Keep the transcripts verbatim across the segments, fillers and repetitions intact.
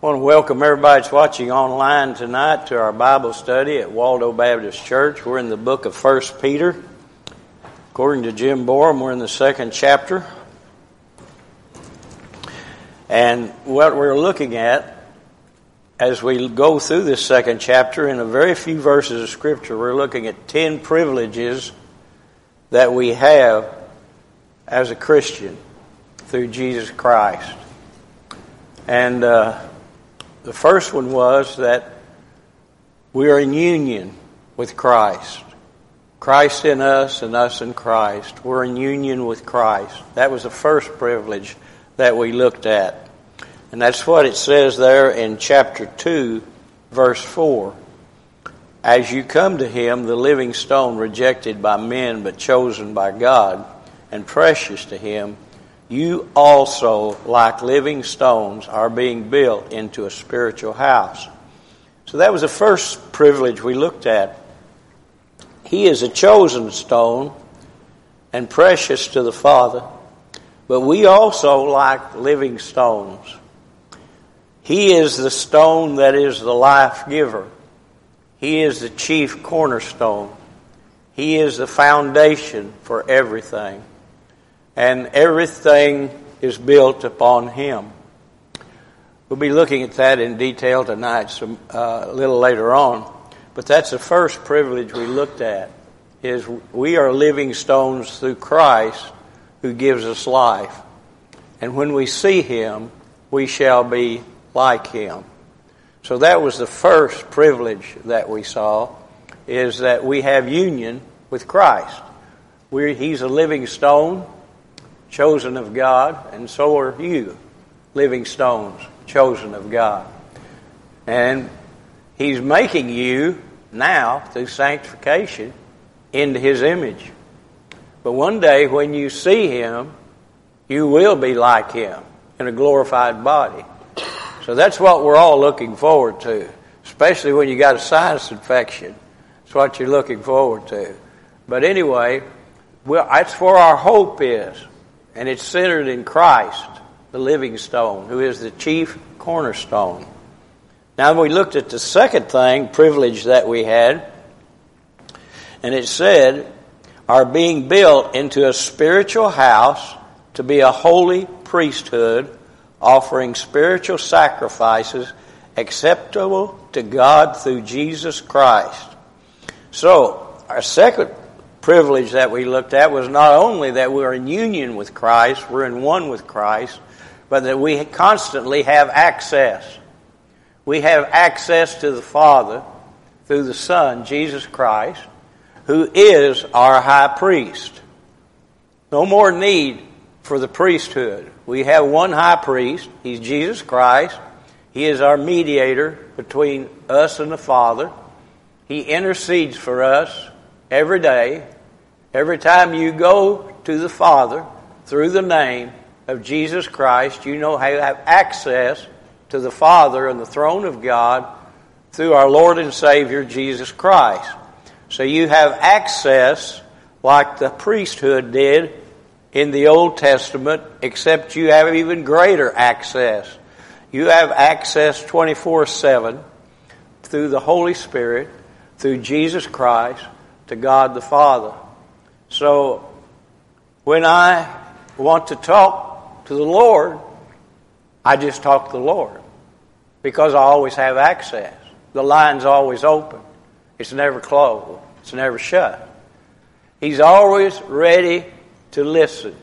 I want to welcome everybody that's watching online tonight to our Bible study at Waldo Baptist Church. We're in the book of First Peter. According to Jim Borum, we're in the second chapter. And what we're looking at as we go through this second chapter, in a very few verses of Scripture, we're looking at ten privileges that we have as a Christian through Jesus Christ. And uh, the first one was that we are in union with Christ. Christ in us and us in Christ. We're in union with Christ. That was the first privilege that we looked at. And that's what it says there in chapter two, verse four. As you come to him, the living stone rejected by men but chosen by God and precious to him, you also, like living stones, are being built into a spiritual house. So that was the first privilege we looked at. He is a chosen stone and precious to the Father, but we also like living stones. He is the stone that is the life giver. He is the chief cornerstone. He is the foundation for everything. And everything is built upon him. We'll be looking at that in detail tonight, some, uh, a little later on. But that's the first privilege we looked at, is we are living stones through Christ who gives us life. And when we see him, we shall be like him. So that was the first privilege that we saw, is that we have union with Christ. We're, he's a living stone, chosen of God, and so are you, living stones, chosen of God. And he's making you now, through sanctification, into his image. But one day when you see him, you will be like him in a glorified body. So that's what we're all looking forward to, especially when you got a sinus infection. That's what you're looking forward to. But anyway, well, that's where our hope is. And it's centered in Christ, the living stone, who is the chief cornerstone. Now we looked at the second thing, privilege that we had, and it said, are being built into a spiritual house to be a holy priesthood, offering spiritual sacrifices acceptable to God through Jesus Christ. So, our second privilege that we looked at was not only that we're in union with Christ, we're in one with Christ, but that we constantly have access. We have access to the Father through the Son, Jesus Christ, who is our high priest. No more need for the priesthood. We have one high priest. He's Jesus Christ. He is our mediator between us and the Father. He intercedes for us every day. Every time you go to the Father through the name of Jesus Christ, you know how you have access to the Father and the throne of God through our Lord and Savior Jesus Christ. So you have access like the priesthood did in the Old Testament, except you have even greater access. You have access twenty-four seven through the Holy Spirit, through Jesus Christ, to God the Father. So, when I want to talk to the Lord, I just talk to the Lord. Because I always have access. The line's always open. It's never closed. It's never shut. He's always ready to listen.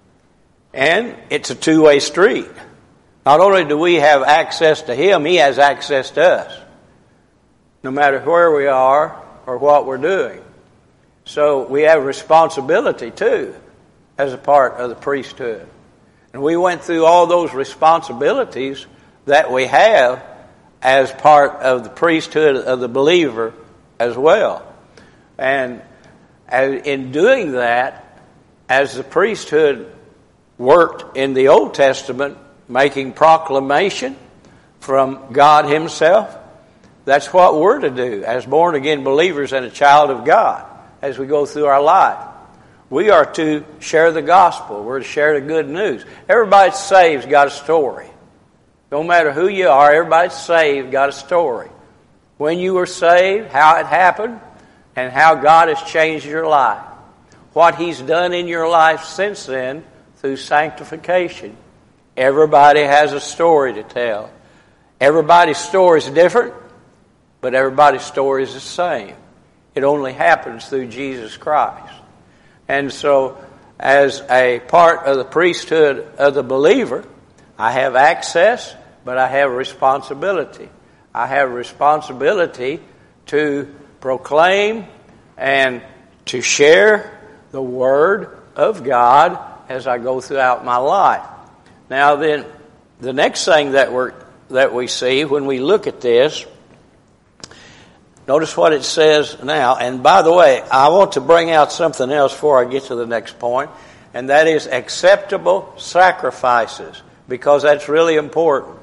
And it's a two-way street. Not only do we have access to him, he has access to us. No matter where we are or what we're doing. So we have responsibility too as a part of the priesthood. And we went through all those responsibilities that we have as part of the priesthood of the believer as well. And in doing that, as the priesthood worked in the Old Testament, making proclamation from God himself, that's what we're to do as born-again believers and a child of God. As we go through our life, we are to share the gospel. We're to share the good news. Everybody that saved's got a story. No matter who you are, everybody's saved, got a story. When you were saved, how it happened, and how God has changed your life. What He's done in your life since then through sanctification. Everybody has a story to tell. Everybody's story is different, but everybody's story is the same. It only happens through Jesus Christ. And so, as a part of the priesthood of the believer, I have access, but I have responsibility. I have responsibility to proclaim and to share the Word of God as I go throughout my life. Now then, the next thing that we're that we see when we look at this, notice what it says now. And by the way, I want to bring out something else before I get to the next point, and that is acceptable sacrifices, because that's really important.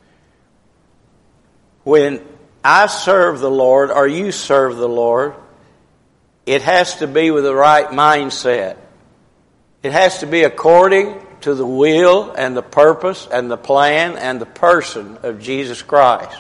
When I serve the Lord, or you serve the Lord, it has to be with the right mindset. It has to be according to the will and the purpose and the plan and the person of Jesus Christ.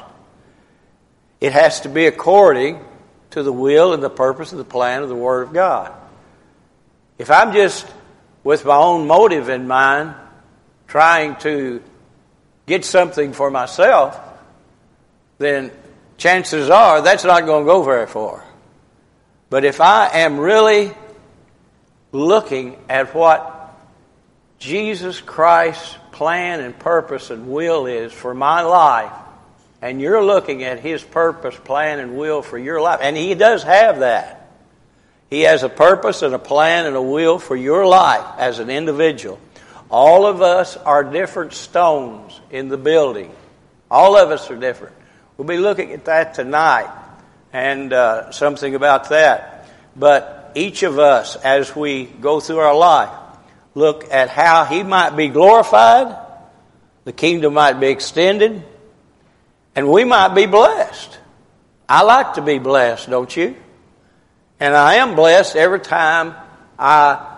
It has to be according to the will and the purpose and the plan of the Word of God. If I'm just with my own motive in mind, trying to get something for myself, then chances are that's not going to go very far. But if I am really looking at what Jesus Christ's plan and purpose and will is for my life, and you're looking at His purpose, plan, and will for your life, and He does have that. He has a purpose and a plan and a will for your life as an individual. All of us are different stones in the building. All of us are different. We'll be looking at that tonight and uh, something about that. But each of us, as we go through our life, look at how He might be glorified, the kingdom might be extended, and we might be blessed. I like to be blessed, don't you? And I am blessed every time I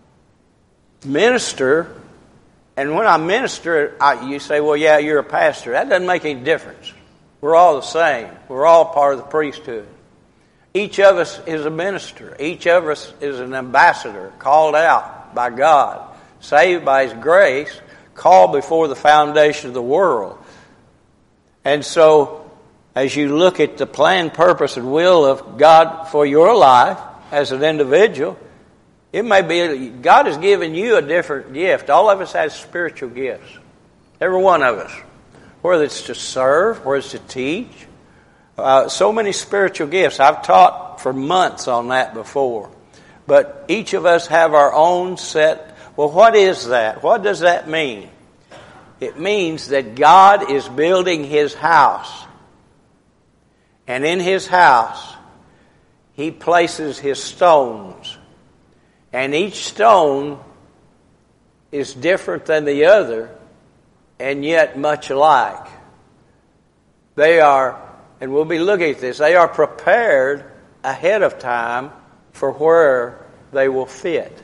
minister. And when I minister, I, you say, well, yeah, you're a pastor. That doesn't make any difference. We're all the same. We're all part of the priesthood. Each of us is a minister. Each of us is an ambassador, called out by God, saved by His grace, called before the foundation of the world. And so, as you look at the plan, purpose, and will of God for your life as an individual, it may be God has given you a different gift. All of us has spiritual gifts. Every one of us. Whether it's to serve, whether it's to teach. Uh, so many spiritual gifts. I've taught for months on that before. But each of us have our own set. Well, what is that? What does that mean? It means that God is building His house. And in His house, He places His stones. And each stone is different than the other, and yet much alike. They are, and we'll be looking at this, they are prepared ahead of time for where they will fit.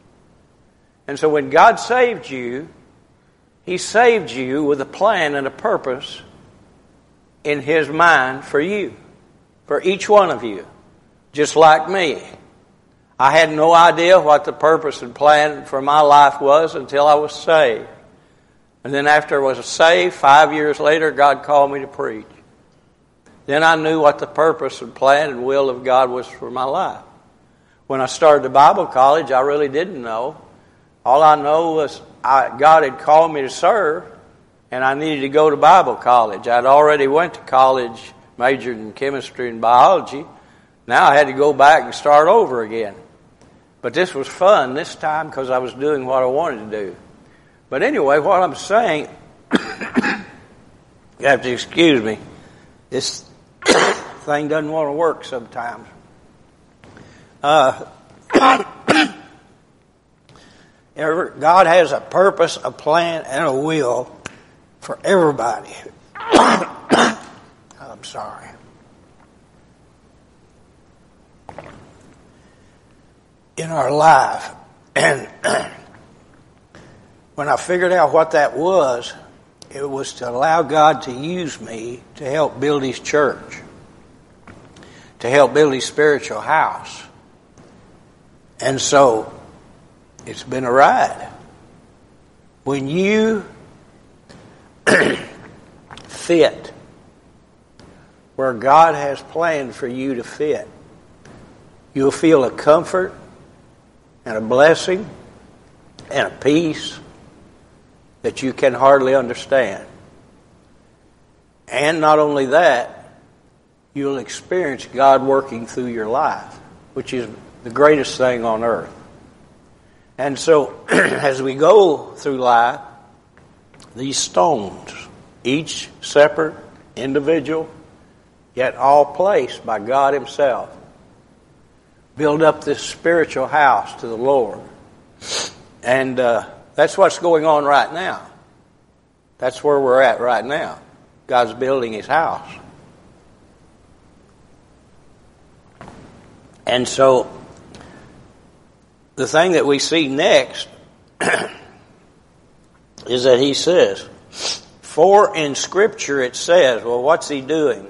And so when God saved you, He saved you with a plan and a purpose in His mind for you, for each one of you, just like me. I had no idea what the purpose and plan for my life was until I was saved. And then after I was saved, five years later, God called me to preach. Then I knew what the purpose and plan and will of God was for my life. When I started the Bible college, I really didn't know. All I know was I, God had called me to serve, and I needed to go to Bible college. I'd already went to college, majored in chemistry and biology. Now I had to go back and start over again. But this was fun this time because I was doing what I wanted to do. But anyway, what I'm saying, you have to excuse me, this thing doesn't want to work sometimes. Uh, God has a purpose, a plan, and a will for everybody. I'm sorry. In our life. And when I figured out what that was, it was to allow God to use me to help build His church, to help build His spiritual house. And so, it's been a ride. When you fit where God has planned for you to fit, you'll feel a comfort and a blessing and a peace that you can hardly understand. And not only that, you'll experience God working through your life, which is the greatest thing on earth. And so, as we go through life, these stones, each separate, individual, yet all placed by God Himself, build up this spiritual house to the Lord. And uh, that's what's going on right now. That's where we're at right now. God's building His house. And so, the thing that we see next is that He says, for in Scripture it says, well, what's He doing?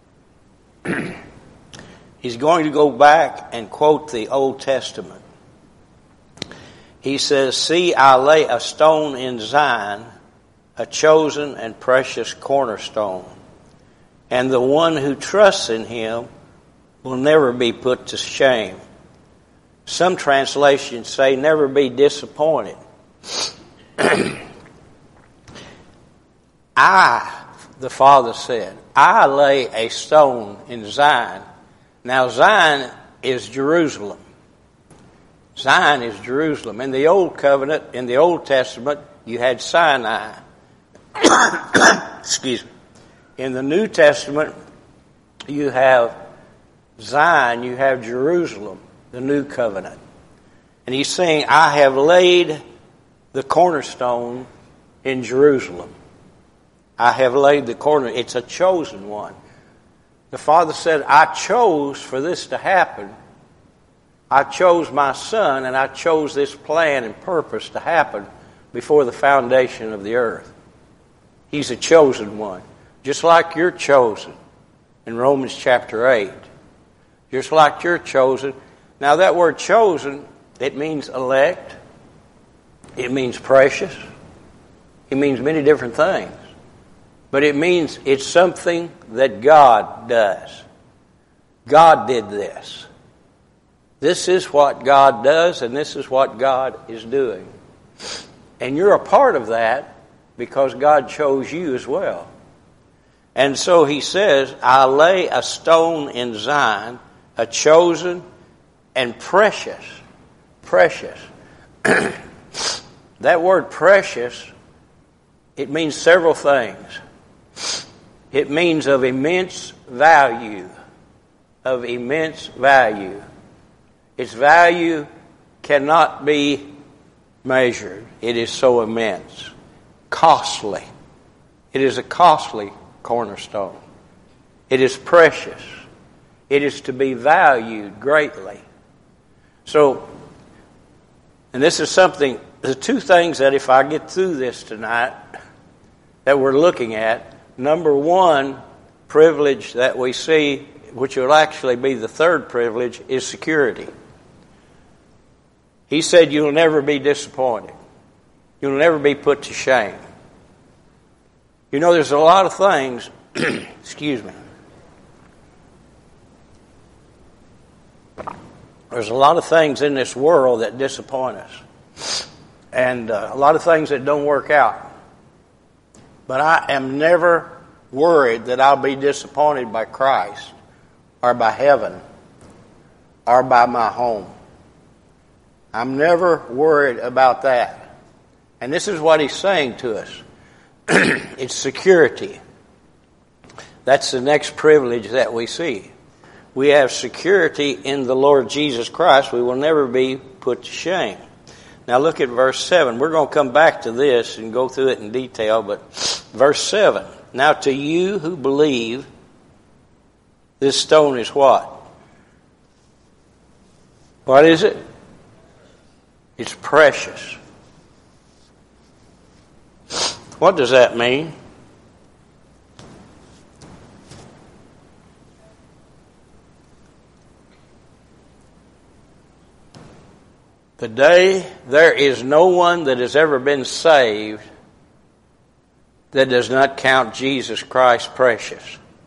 He's going to go back and quote the Old Testament. He says, see, I lay a stone in Zion, a chosen and precious cornerstone, and the one who trusts in Him will never be put to shame. Some translations say never be disappointed. I, the Father said, I lay a stone in Zion. Now Zion is Jerusalem. Zion is Jerusalem. In the Old Covenant, in the Old Testament, you had Sinai. Excuse me. In the New Testament, you have Zion, you have Jerusalem, the New Covenant. And He's saying, I have laid the cornerstone in Jerusalem. I have laid the corner. It's a chosen one. The Father said, I chose for this to happen. I chose my Son, and I chose this plan and purpose to happen before the foundation of the earth. He's a chosen one. Just like you're chosen in Romans chapter eight. Just like you're chosen. Now that word chosen, it means elect. It means precious. It means many different things. But it means it's something that God does. God did this. This is what God does, and this is what God is doing. And you're a part of that because God chose you as well. And so He says, I lay a stone in Zion, a chosen and precious. Precious. That word precious, it means several things. It means of immense value. Of immense value. Its value cannot be measured. It is so immense. Costly. It is a costly cornerstone. It is precious. It is to be valued greatly. So, and this is something, the two things that if I get through this tonight that we're looking at, number one privilege that we see, which will actually be the third privilege, is security. He said you'll never be disappointed. You'll never be put to shame. You know, there's a lot of things, excuse me, there's a lot of things in this world that disappoint us. And uh, a lot of things that don't work out. But I am never worried that I'll be disappointed by Christ or by heaven or by my home. I'm never worried about that. And this is what He's saying to us. It's security. That's the next privilege that we see. We have security in the Lord Jesus Christ. We will never be put to shame. Now look at verse seven. We're going to come back to this and go through it in detail, but verse seven. Now to you who believe, this stone is what? What is it? It's precious. What does that mean? Today, there is no one that has ever been saved that does not count Jesus Christ precious.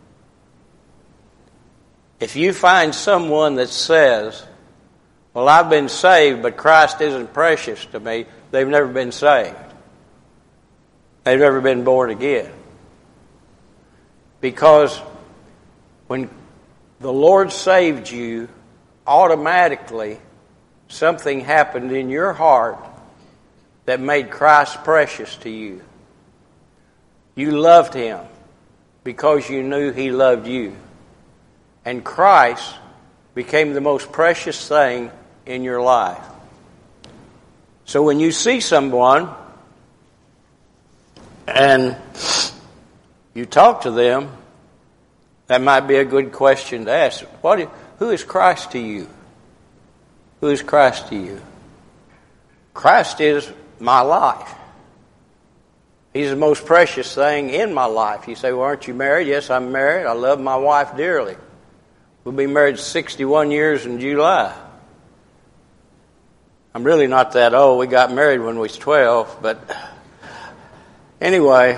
If you find someone that says, well, I've been saved, but Christ isn't precious to me, they've never been saved. They've never been born again. Because when the Lord saved you, automatically something happened in your heart that made Christ precious to you. You loved Him because you knew He loved you. And Christ became the most precious thing in your life. So when you see someone and you talk to them, that might be a good question to ask. What? Who is Christ to you? Who is Christ to you? Christ is my life. He's the most precious thing in my life. You say, well, aren't you married? Yes, I'm married. I love my wife dearly. We'll be married sixty-one years in July. I'm really not that old. We got married when we was twelve, but anyway,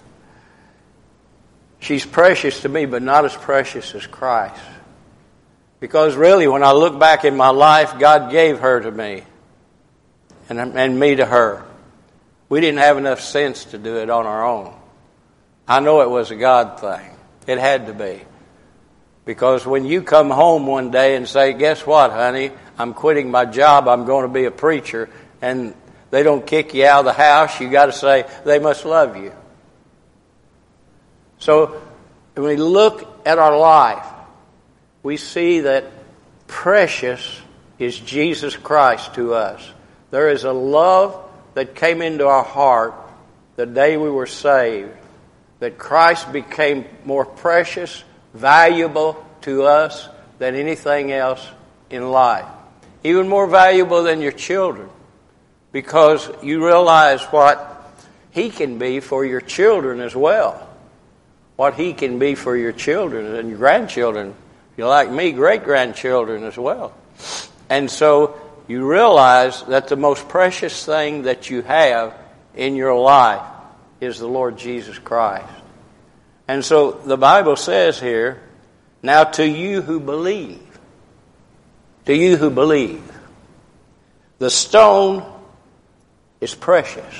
she's precious to me, but not as precious as Christ. Because really, when I look back in my life, God gave her to me and, and me to her. We didn't have enough sense to do it on our own. I know it was a God thing. It had to be. Because when you come home one day and say, guess what, honey, I'm quitting my job, I'm going to be a preacher, and they don't kick you out of the house, you got to say, they must love you. So when we look at our life, we see that precious is Jesus Christ to us. There is a love that came into our heart the day we were saved, that Christ became more precious, valuable to us than anything else in life. Even more valuable than your children, because you realize what He can be for your children as well. What He can be for your children and your grandchildren. If you're like me, great-grandchildren as well. And so you realize that the most precious thing that you have in your life is the Lord Jesus Christ. And so the Bible says here, now to you who believe, to you who believe, the stone is precious.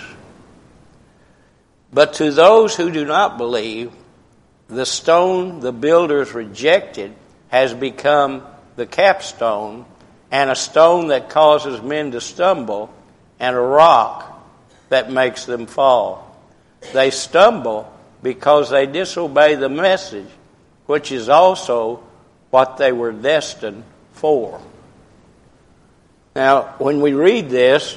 But to those who do not believe, the stone the builders rejected has become the capstone, and a stone that causes men to stumble, and a rock that makes them fall. They stumble because they disobey the message, which is also what they were destined for. Now, when we read this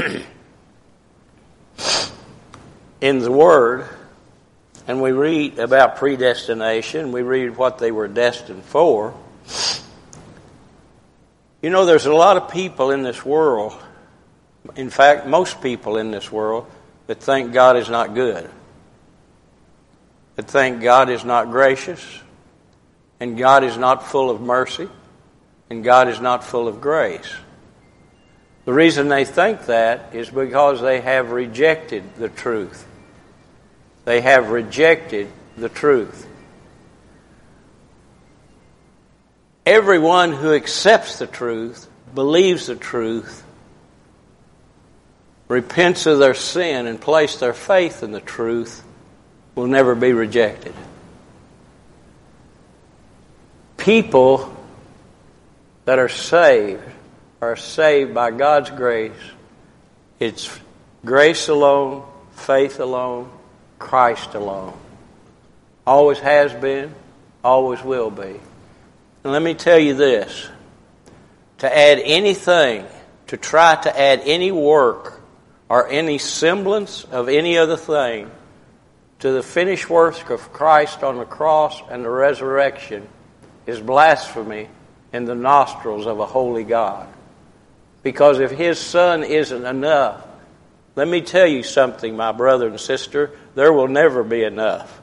in the Word, and we read about predestination, we read what they were destined for, you know, there's a lot of people in this world, in fact, most people in this world, that think God is not good, that think God is not gracious, and God is not full of mercy, and God is not full of grace. The reason they think that is because they have rejected the truth. They have rejected the truth. Everyone who accepts the truth, believes the truth, repents of their sin and place their faith in the truth will never be rejected. People that are saved are saved by God's grace. It's grace alone, faith alone, Christ alone. Always has been, always will be. And let me tell you this. To add anything, to try to add any work or any semblance of any other thing to the finished work of Christ on the cross and the resurrection is blasphemy in the nostrils of a holy God. Because if His Son isn't enough, let me tell you something, my brother and sister, there will never be enough.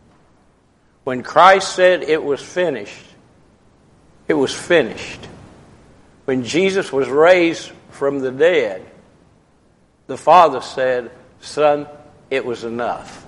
When Christ said it was finished, it was finished. When Jesus was raised from the dead, the Father said, Son, it was enough.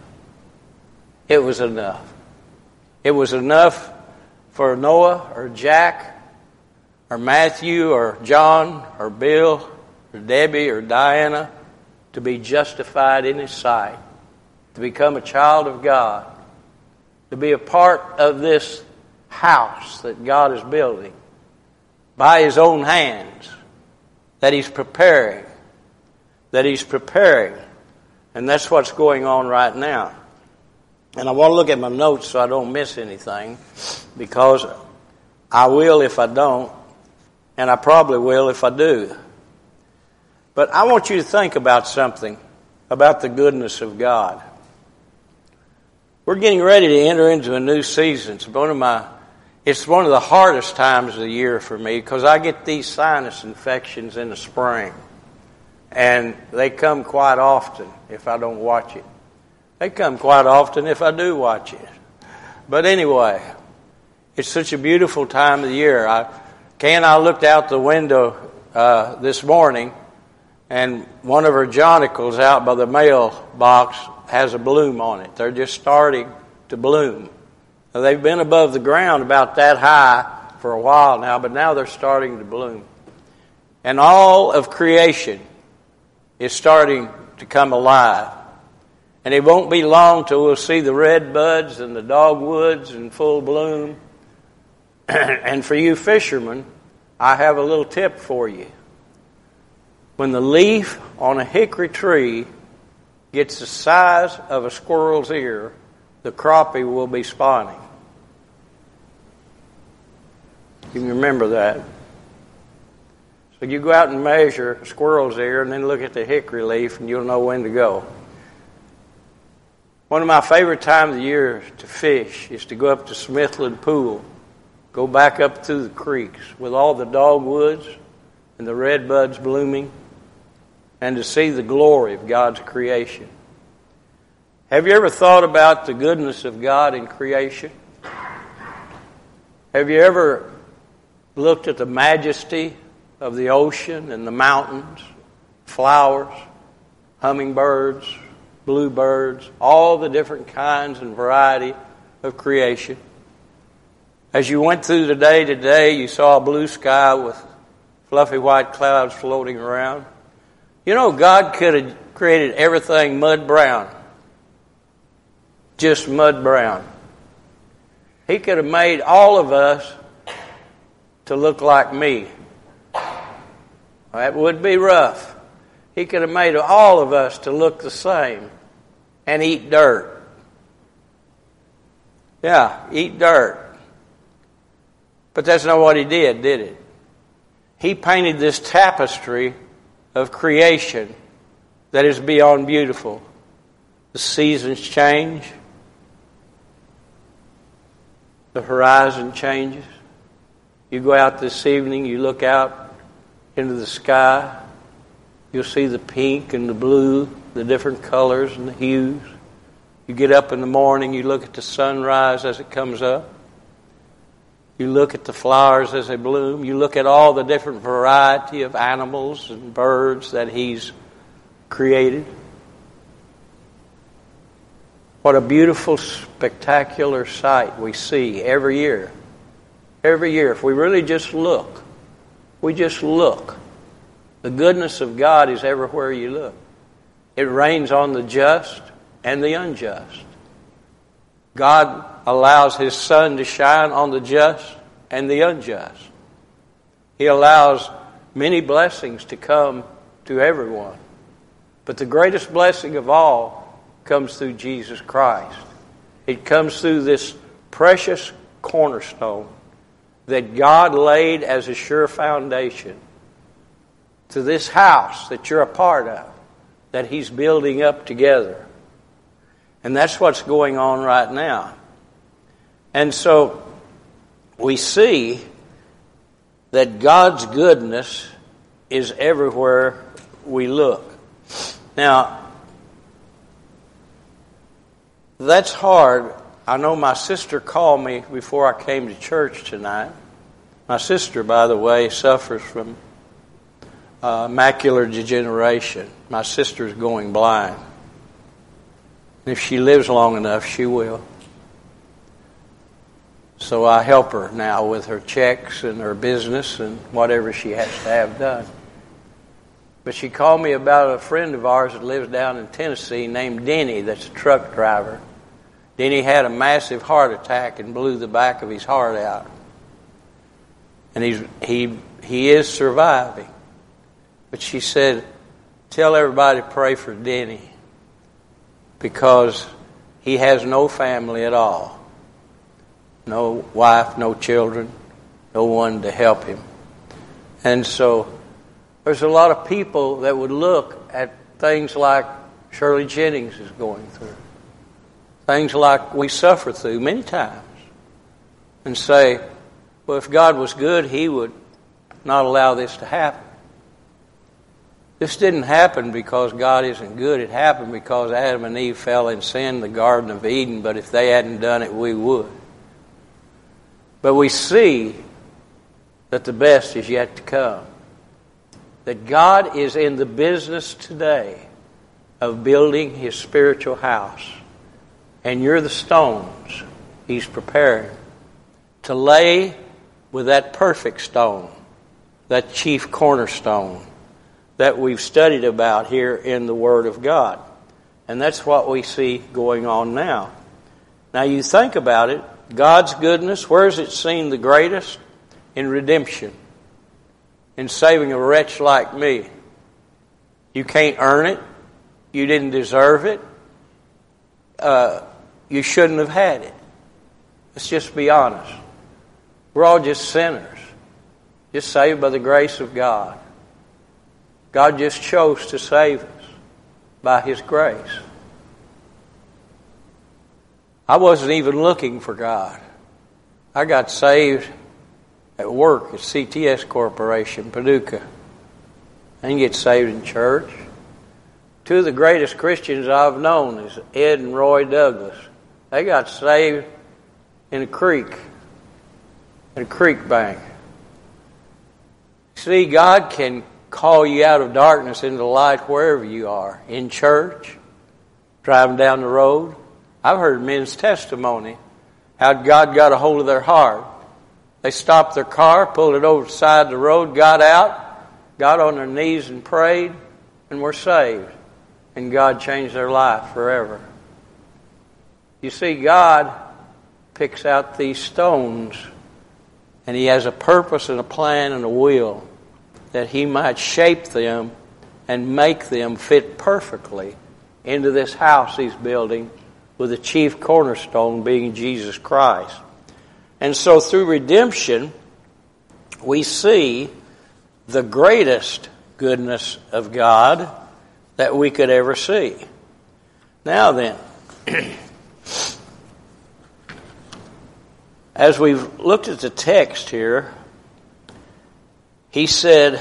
It was enough. It was enough for Noah or Jack or Matthew or John or Bill or Debbie or Diana to be justified in His sight, to become a child of God, to be a part of this house that God is building by His own hands, that He's preparing, that He's preparing. And that's what's going on right now. And I want to look at my notes so I don't miss anything, because I will if I don't, and I probably will if I do. But I want you to think about something, about the goodness of God. We're getting ready to enter into a new season. It's one of my, it's one of the hardest times of the year for me, because I get these sinus infections in the spring. And they come quite often if I don't watch it. They come quite often if I do watch it. But anyway, it's such a beautiful time of the year. I, Ken, I looked out the window uh, this morning, and one of our Johnicles out by the mailbox has a bloom on it. They're just starting to bloom. Now, they've been above the ground about that high for a while now, but now they're starting to bloom. And all of creation is starting to come alive. And it won't be long till we'll see the red buds and the dogwoods in full bloom. And for you fishermen, I have a little tip for you. When the leaf on a hickory tree gets the size of a squirrel's ear, the crappie will be spawning. You can remember that. So you go out and measure a squirrel's ear and then look at the hickory leaf and you'll know when to go. One of my favorite times of the year to fish is to go up to Smithland Pool, go back up through the creeks with all the dogwoods and the red buds blooming, and to see the glory of God's creation. Have you ever thought about the goodness of God in creation? Have you ever looked at the majesty of the ocean and the mountains, flowers, hummingbirds, bluebirds, all the different kinds and variety of creation? As you went through the day today, you saw a blue sky with fluffy white clouds floating around. You know, God could have created everything mud brown. Just mud brown. He could have made all of us to look like me. That would be rough. He could have made all of us to look the same and eat dirt. Yeah, eat dirt. But that's not what He did, did it? He painted this tapestry of creation that is beyond beautiful. The seasons change. The horizon changes. You go out this evening, you look out into the sky, you'll see the pink and the blue, the different colors and the hues. You get up in the morning, you look at the sunrise as it comes up. You look at the flowers as they bloom. You look at all the different variety of animals and birds that He's created. What a beautiful, spectacular sight we see every year. Every year, if we really just look, we just look. The goodness of God is everywhere you look. It rains on the just and the unjust. God allows His sun to shine on the just and the unjust. He allows many blessings to come to everyone. But the greatest blessing of all comes through Jesus Christ. It comes through this precious cornerstone that God laid as a sure foundation to this house that you're a part of, that He's building up together. And that's what's going on right now. And so we see that God's goodness is everywhere we look. Now, that's hard. I know my sister called me before I came to church tonight. My sister, by the way, suffers from uh, macular degeneration. My sister's going blind. If she lives long enough, she will. So I help her now with her checks and her business and whatever she has to have done. But she called me about a friend of ours that lives down in Tennessee named Denny, that's a truck driver. Denny had a massive heart attack and blew the back of his heart out. And he's, he he is surviving. But she said, tell everybody to pray for Denny because he has no family at all. No wife, no children, no one to help him. And so there's a lot of people that would look at things like Shirley Jennings is going through, things like we suffer through many times, and say, well, if God was good, He would not allow this to happen. This didn't happen because God isn't good. It happened because Adam and Eve fell in sin in the Garden of Eden, but if they hadn't done it, we would. But we see that the best is yet to come. That God is in the business today of building His spiritual house. And you're the stones He's preparing to lay with that perfect stone, that chief cornerstone that we've studied about here in the Word of God. And that's what we see going on now. Now you think about it, God's goodness, where is it seen the greatest? In redemption. In saving a wretch like me. You can't earn it. You didn't deserve it. Uh, you shouldn't have had it. Let's just be honest. We're all just sinners. Just saved by the grace of God. God just chose to save us by His grace. I wasn't even looking for God. I got saved at work at C T S Corporation, Paducah. I didn't get saved in church. Two of the greatest Christians I've known is Ed and Roy Douglas. They got saved in a creek, in a creek bank. See, God can call you out of darkness into light wherever you are. In church, driving down the road. I've heard men's testimony how God got a hold of their heart. They stopped their car, pulled it over the side of the road, got out, got on their knees and prayed, and were saved. And God changed their life forever. You see, God picks out these stones, and He has a purpose and a plan and a will that He might shape them and make them fit perfectly into this house He's building, with the chief cornerstone being Jesus Christ. And so through redemption, we see the greatest goodness of God that we could ever see. Now then, as we've looked at the text here, he said,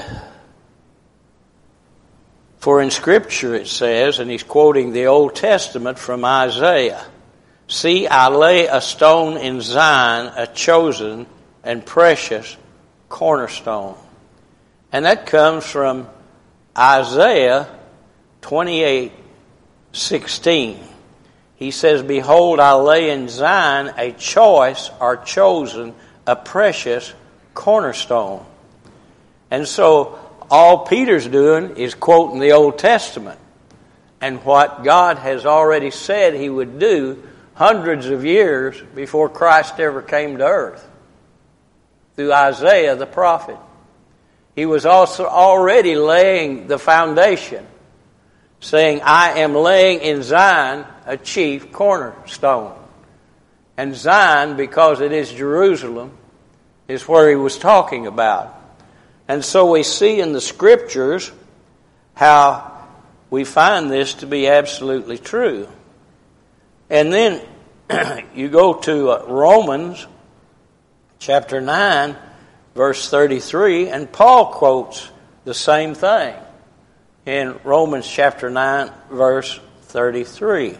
for in Scripture it says, and he's quoting the Old Testament from Isaiah, see, I lay a stone in Zion, a chosen and precious cornerstone. And that comes from Isaiah twenty-eight sixteen. He says, behold, I lay in Zion a choice or chosen, a precious cornerstone. And so all Peter's doing is quoting the Old Testament and what God has already said He would do hundreds of years before Christ ever came to earth through Isaiah the prophet. He was also already laying the foundation, saying, I am laying in Zion a chief cornerstone. And Zion, because it is Jerusalem, is where he was talking about. And so we see in the Scriptures how we find this to be absolutely true. And then you go to Romans chapter nine, verse thirty-three, and Paul quotes the same thing in Romans chapter nine, verse thirty-three.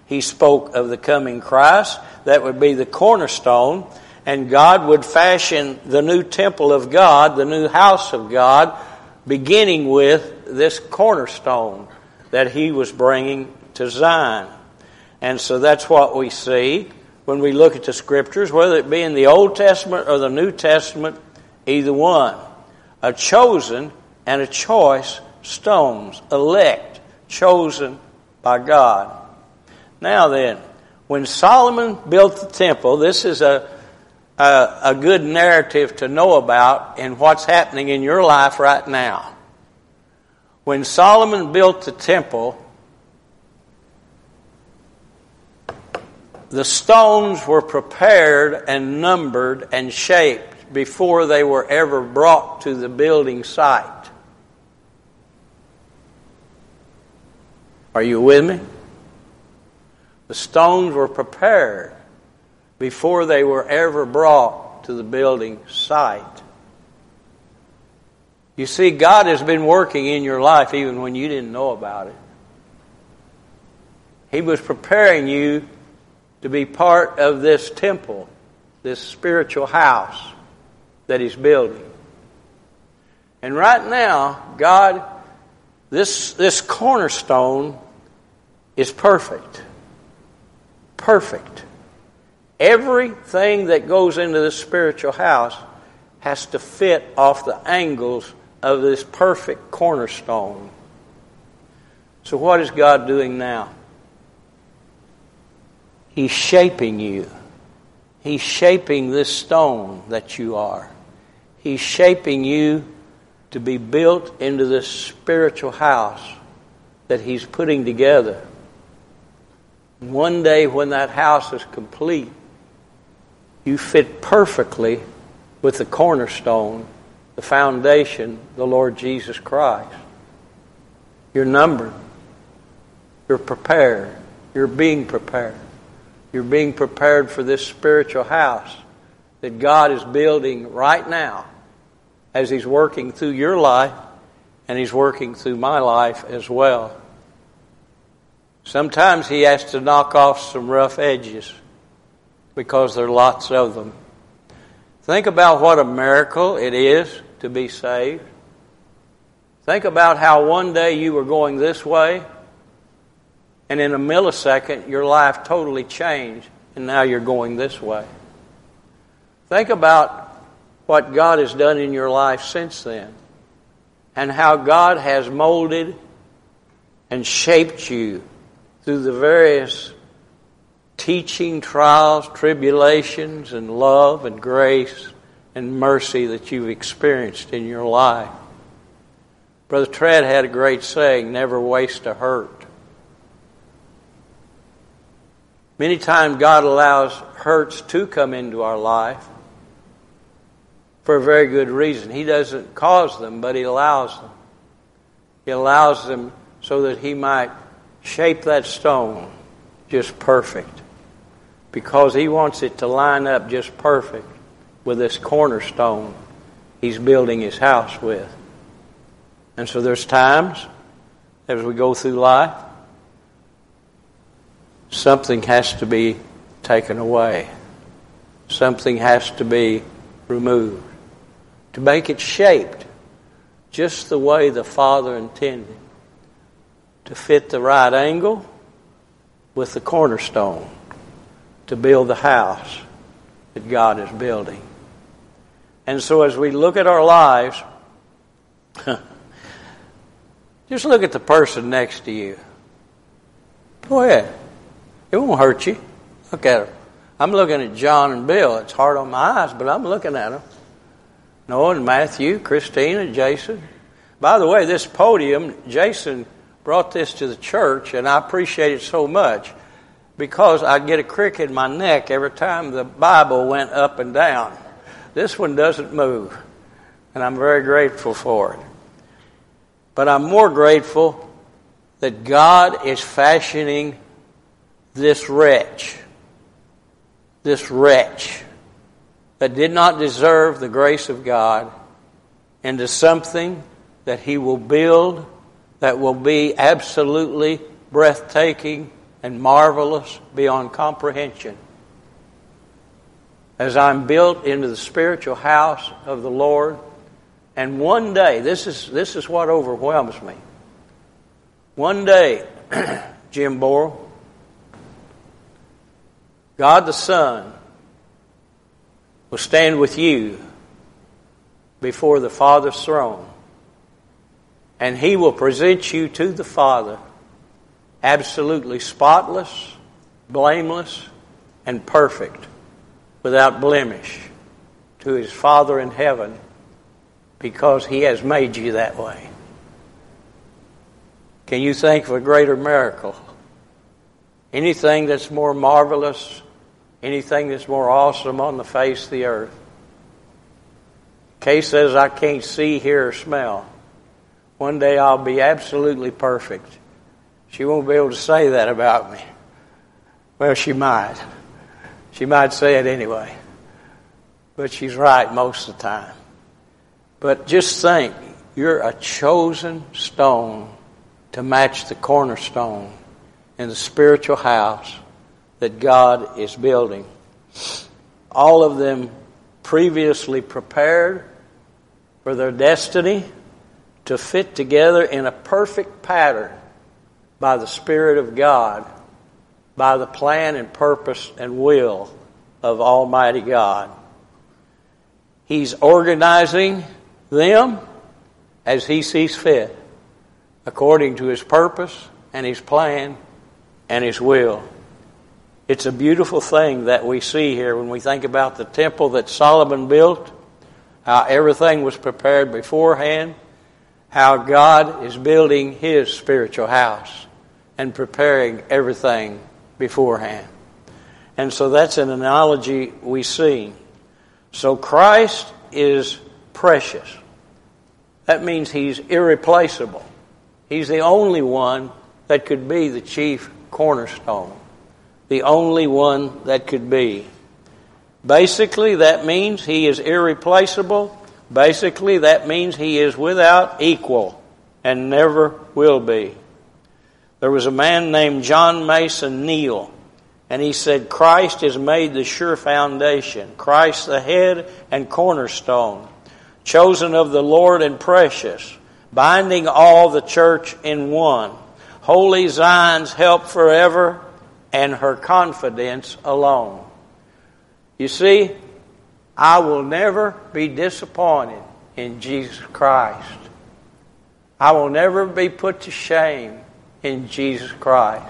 He spoke of the coming Christ. That would be the cornerstone. And God would fashion the new temple of God, the new house of God, beginning with this cornerstone that He was bringing to Zion. And so that's what we see when we look at the Scriptures, whether it be in the Old Testament or the New Testament, either one. A chosen and a choice stones, elect, chosen by God. Now then, when Solomon built the temple, this is a, a, a good narrative to know about in what's happening in your life right now. When Solomon built the temple, the stones were prepared and numbered and shaped before they were ever brought to the building site. Are you with me? The stones were prepared before they were ever brought to the building site. You see, God has been working in your life even when you didn't know about it. He was preparing you to be part of this temple, this spiritual house that He's building. And right now, God, this, this cornerstone is perfect. Perfect. Everything that goes into this spiritual house has to fit off the angles of this perfect cornerstone. So what is God doing now? He's shaping you. He's shaping this stone that you are. He's shaping you to be built into this spiritual house that He's putting together. One day when that house is complete, you fit perfectly with the cornerstone, the foundation, the Lord Jesus Christ. You're numbered. You're prepared. You're being prepared. You're being prepared for this spiritual house that God is building right now as He's working through your life and He's working through my life as well. Sometimes He has to knock off some rough edges because there are lots of them. Think about what a miracle it is to be saved. Think about how one day you were going this way, and in a millisecond your life totally changed, and now you're going this way. Think about what God has done in your life since then, and how God has molded and shaped you through the various teaching, trials, tribulations, and love and grace and mercy that you've experienced in your life. Brother Tredd had a great saying, never waste a hurt. Many times God allows hurts to come into our life for a very good reason. He doesn't cause them, but He allows them. He allows them so that He might shape that stone just perfect, because He wants it to line up just perfect with this cornerstone He's building His house with. And so there's times as we go through life, something has to be taken away. Something has to be removed to make it shaped just the way the Father intended, to fit the right angle with the cornerstone, to build the house that God is building. And so as we look at our lives, just look at the person next to you. Go ahead. It won't hurt you. Look at them. I'm looking at John and Bill. It's hard on my eyes, but I'm looking at them. Noah and Matthew, Christine and Jason. By the way, this podium, Jason brought this to the church, and I appreciate it so much because I'd get a crick in my neck every time the Bible went up and down. This one doesn't move, and I'm very grateful for it. But I'm more grateful that God is fashioning this wretch, this wretch that did not deserve the grace of God, into something that He will build that will be absolutely breathtaking and marvelous beyond comprehension. As I'm built into the spiritual house of the Lord, and one day, this is this is what overwhelms me. One day, Jim Borrell, God the Son will stand with you before the Father's throne, and He will present you to the Father absolutely spotless, blameless, and perfect, without blemish, to His Father in heaven, because He has made you that way. Can you think of a greater miracle? Anything that's more marvelous, anything that's more awesome on the face of the earth? Kay says, I can't see, hear, or smell. One day I'll be absolutely perfect. She won't be able to say that about me. Well, she might. She might say it anyway. But she's right most of the time. But just think, you're a chosen stone to match the cornerstone in the spiritual house that God is building. All of them previously prepared for their destiny to fit together in a perfect pattern by the Spirit of God, by the plan and purpose and will of Almighty God. He's organizing them as He sees fit, according to His purpose and His plan and His will. It's a beautiful thing that we see here when we think about the temple that Solomon built, how everything was prepared beforehand, how God is building His spiritual house and preparing everything beforehand. And so that's an analogy we see. So Christ is precious. That means He's irreplaceable. He's the only one that could be the chief cornerstone. The only one that could be. Basically, that means He is irreplaceable. Basically, that means He is without equal and never will be. There was a man named John Mason Neal, and he said, Christ is made the sure foundation. Christ the head and cornerstone, chosen of the Lord and precious, binding all the church in one. Holy Zion's help forever, and her confidence alone. You see, I will never be disappointed in Jesus Christ. I will never be put to shame in Jesus Christ.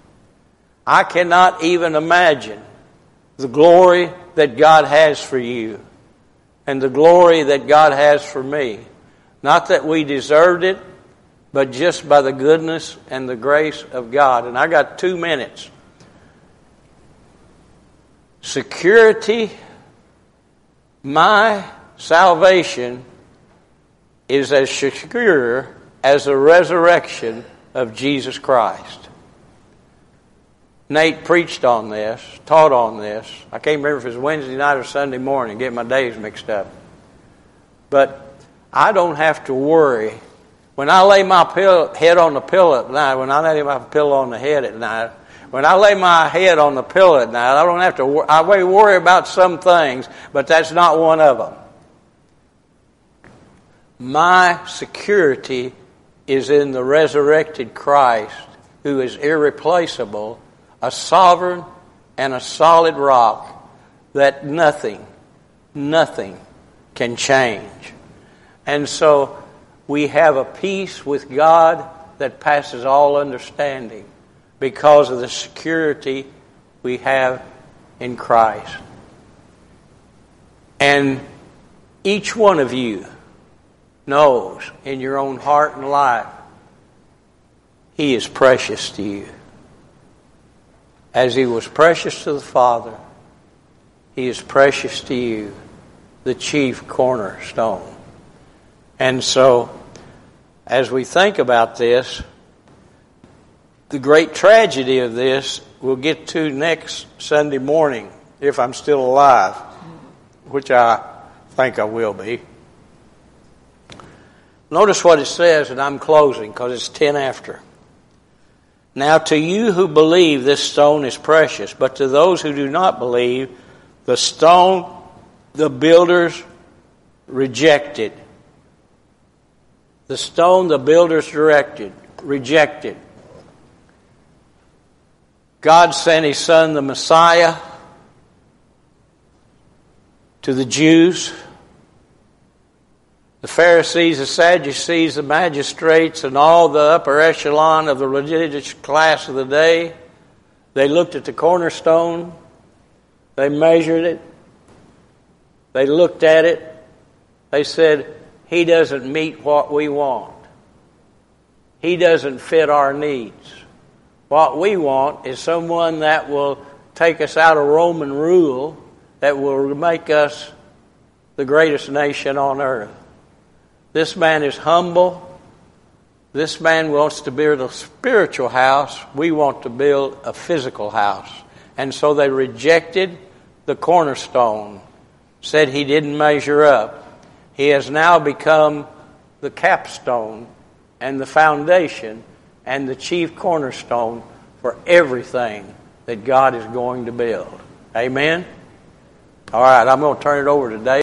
I cannot even imagine the glory that God has for you and the glory that God has for me. Not that we deserved it, but just by the goodness and the grace of God. And I got two minutes. Security, my salvation is as secure as the resurrection of Jesus Christ. Nate preached on this, taught on this. I can't remember if it was Wednesday night or Sunday morning, get my days mixed up. But I don't have to worry. When I lay my pill, head on the pillow at night, when I lay my pillow on the head at night, when I lay my head on the pillow at night, I don't have to wor- I may worry about some things, but that's not one of them. My security is in the resurrected Christ, who is irreplaceable, a sovereign and a solid rock that nothing, nothing can change. And so we have a peace with God that passes all understanding because of the security we have in Christ. And each one of you knows in your own heart and life, He is precious to you. As He was precious to the Father, He is precious to you, the chief cornerstone. And so, as we think about this, the great tragedy of this we'll get to next Sunday morning, if I'm still alive, which I think I will be. Notice what it says, and I'm closing because it's ten after. Now to you who believe, this stone is precious, but to those who do not believe, the stone the builders rejected. The stone the builders directed, rejected. God sent His Son, the Messiah, to the Jews. The Pharisees, the Sadducees, the magistrates, and all the upper echelon of the religious class of the day, they looked at the cornerstone, they measured it, they looked at it, they said, He doesn't meet what we want. He doesn't fit our needs. What we want is someone that will take us out of Roman rule, that will make us the greatest nation on earth. This man is humble. This man wants to build a spiritual house. We want to build a physical house. And so they rejected the cornerstone, said he didn't measure up. He has now become the capstone and the foundation and the chief cornerstone for everything that God is going to build. Amen? All right, I'm going to turn it over to Dave.